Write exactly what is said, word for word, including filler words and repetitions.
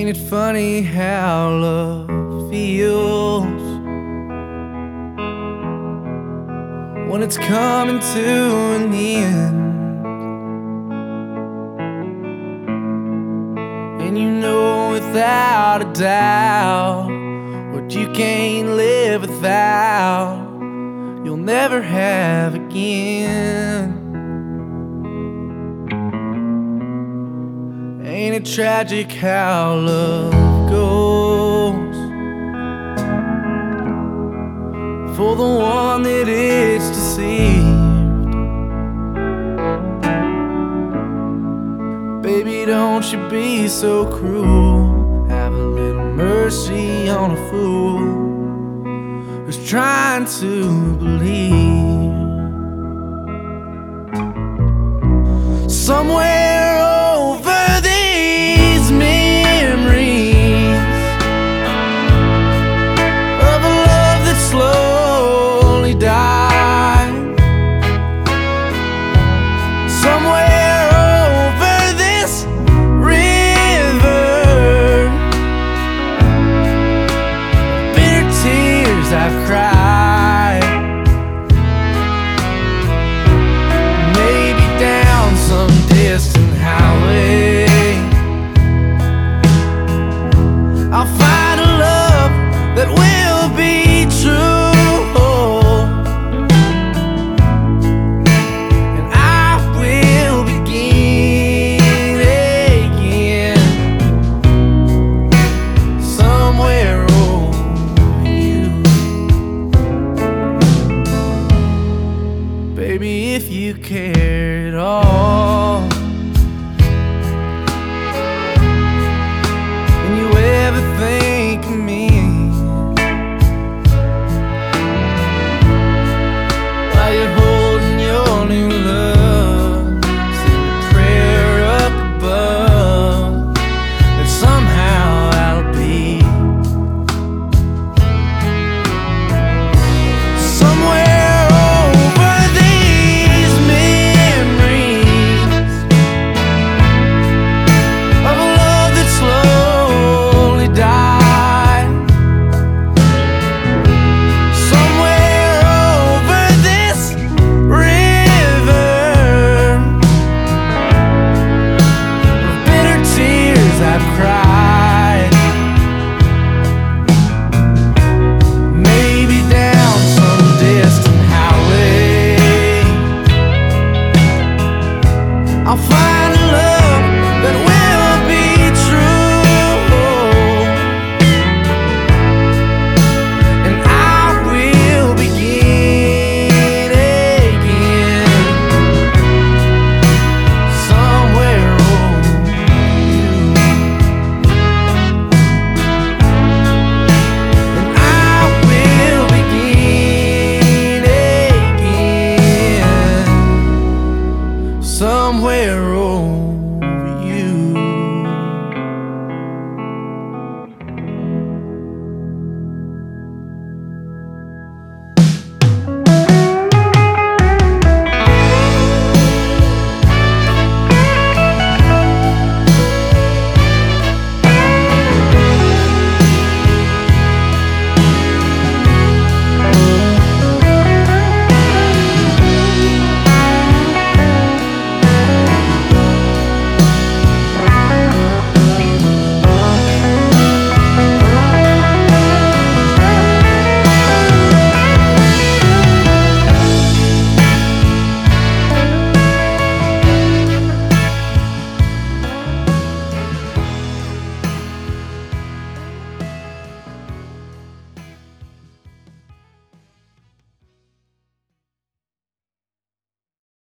Ain't it funny how love feels when it's coming to an end, and you know without a doubt what you can't live without, you'll never have again. Ain't it tragic how love goes for the one that is deceived? Baby, don't you be so cruel. Have a little mercy on a fool who's trying to believe. Somewhere over these memories of a love that slowly died, somewhere over this river, bitter tears I've cried. Maybe down some distant highway I'll find a love that will be